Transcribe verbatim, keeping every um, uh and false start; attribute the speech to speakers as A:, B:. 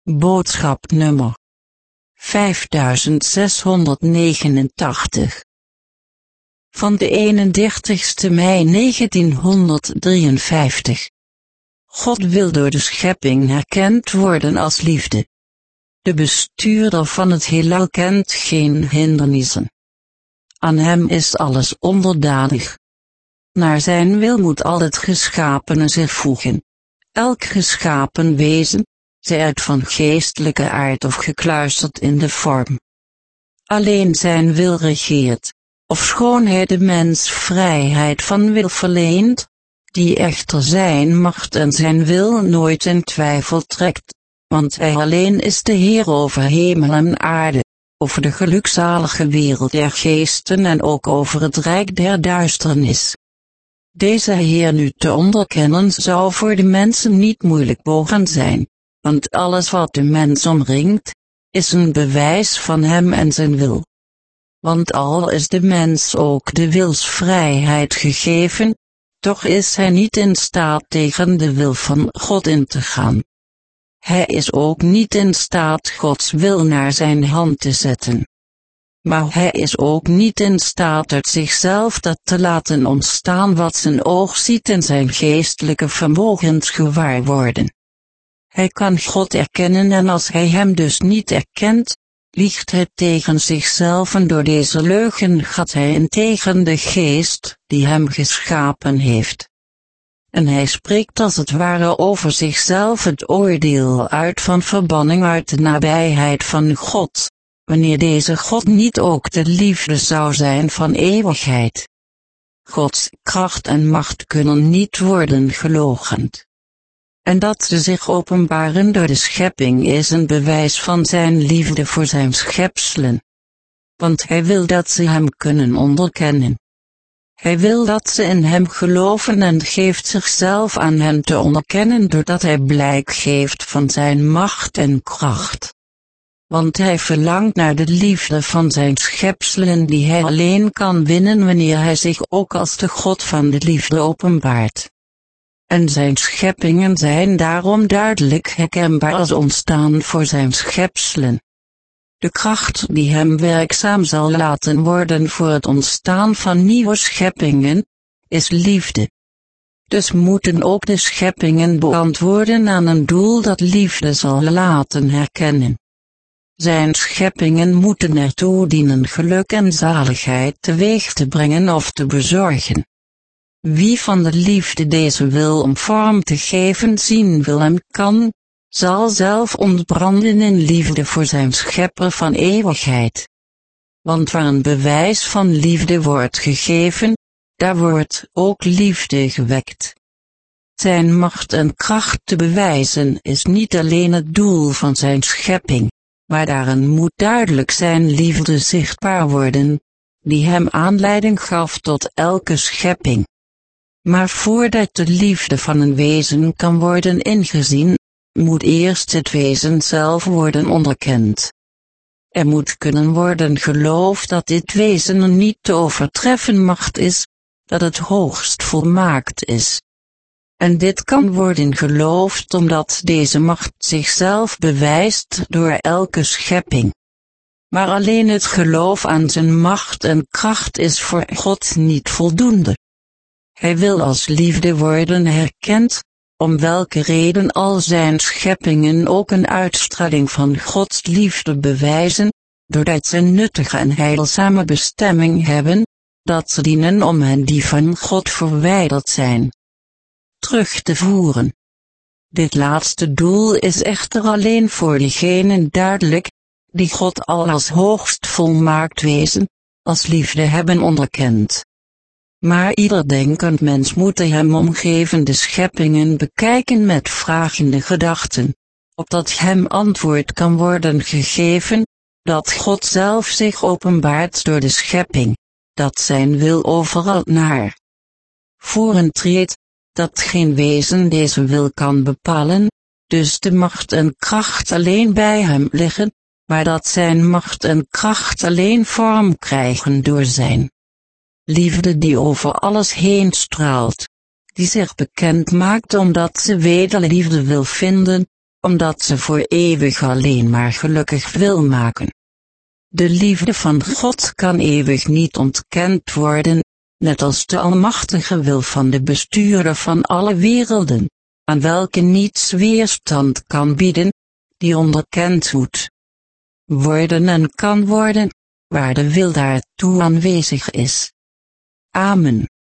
A: Boodschap nummer vijfduizendzeshonderdnegenentachtig van de eenendertigste mei negentienhonderddrieënvijftig. God wil door de schepping herkend worden als liefde. De bestuurder van het heelal kent geen hindernissen. Aan hem is alles onderdanig. Naar zijn wil moet al het geschapene zich voegen. Elk geschapen wezen, zij het van geestelijke aard of gekluisterd in de vorm. Alleen zijn wil regeert, ofschoon hij de mens vrijheid van wil verleent, die echter zijn macht en zijn wil nooit in twijfel trekt, want hij alleen is de Heer over hemel en aarde, over de gelukzalige wereld der geesten en ook over het rijk der duisternis. Deze Heer nu te onderkennen zou voor de mensen niet moeilijk mogen zijn, want alles wat de mens omringt, is een bewijs van hem en zijn wil. Want al is de mens ook de wilsvrijheid gegeven, toch is hij niet in staat tegen de wil van God in te gaan. Hij is ook niet in staat Gods wil naar zijn hand te zetten. Maar hij is ook niet in staat uit zichzelf dat te laten ontstaan wat zijn oog ziet en zijn geestelijke vermogens gewaar worden. Hij kan God erkennen en als hij hem dus niet erkent, liegt hij tegen zichzelf en door deze leugen gaat hij in tegen de geest die hem geschapen heeft. En hij spreekt als het ware over zichzelf het oordeel uit van verbanning uit de nabijheid van God, wanneer deze God niet ook de liefde zou zijn van eeuwigheid. Gods kracht en macht kunnen niet worden geloochend. En dat ze zich openbaren door de schepping is een bewijs van zijn liefde voor zijn schepselen. Want hij wil dat ze hem kunnen onderkennen. Hij wil dat ze in hem geloven en geeft zichzelf aan hen te onderkennen doordat hij blijk geeft van zijn macht en kracht. Want hij verlangt naar de liefde van zijn schepselen die hij alleen kan winnen wanneer hij zich ook als de God van de liefde openbaart. En zijn scheppingen zijn daarom duidelijk herkenbaar als ontstaan voor zijn schepselen. De kracht die hem werkzaam zal laten worden voor het ontstaan van nieuwe scheppingen, is liefde. Dus moeten ook de scheppingen beantwoorden aan een doel dat liefde zal laten herkennen. Zijn scheppingen moeten ertoe dienen geluk en zaligheid teweeg te brengen of te bezorgen. Wie van de liefde deze wil om vorm te geven zien wil en kan, zal zelf ontbranden in liefde voor zijn schepper van eeuwigheid. Want waar een bewijs van liefde wordt gegeven, daar wordt ook liefde gewekt. Zijn macht en kracht te bewijzen is niet alleen het doel van zijn schepping, maar daarin moet duidelijk zijn liefde zichtbaar worden, die hem aanleiding gaf tot elke schepping. Maar voordat de liefde van een wezen kan worden ingezien, moet eerst het wezen zelf worden onderkend. Er moet kunnen worden geloofd dat dit wezen een niet te overtreffen macht is, dat het hoogst volmaakt is. En dit kan worden geloofd omdat deze macht zichzelf bewijst door elke schepping. Maar alleen het geloof aan zijn macht en kracht is voor God niet voldoende. Hij wil als liefde worden herkend, om welke reden al zijn scheppingen ook een uitstraling van Gods liefde bewijzen, doordat ze een nuttige en heilzame bestemming hebben, dat ze dienen om hen die van God verwijderd zijn terug te voeren. Dit laatste doel is echter alleen voor diegenen duidelijk, die God al als hoogst volmaakt wezen, als liefde hebben onderkend. Maar ieder denkend mens moet de hem omgevende scheppingen bekijken met vragende gedachten, opdat hem antwoord kan worden gegeven, dat God zelf zich openbaart door de schepping, dat zijn wil overal naar voren treedt, dat geen wezen deze wil kan bepalen, dus de macht en kracht alleen bij hem liggen, maar dat zijn macht en kracht alleen vorm krijgen door zijn liefde die over alles heen straalt, die zich bekend maakt omdat ze wederliefde wil vinden, omdat ze voor eeuwig alleen maar gelukkig wil maken. De liefde van God kan eeuwig niet ontkend worden, net als de almachtige wil van de bestuurder van alle werelden, aan welke niets weerstand kan bieden, die onderkend moet worden en kan worden, waar de wil daartoe aanwezig is. Amen.